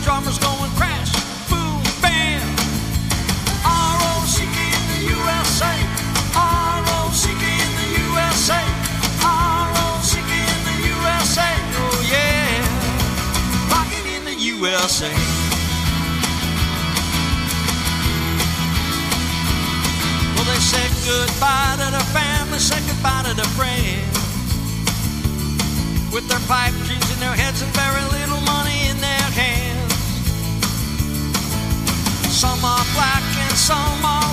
drummers going crash, boom, bam. R-O-C-K in the USA, R-O-C-K in the USA, R-O-C-K in the USA, oh yeah, rocking in the USA. Well, they said goodbye to their family, said goodbye to their friends, with their pipe dreams in their heads and very little money in their hands. Some are black and some are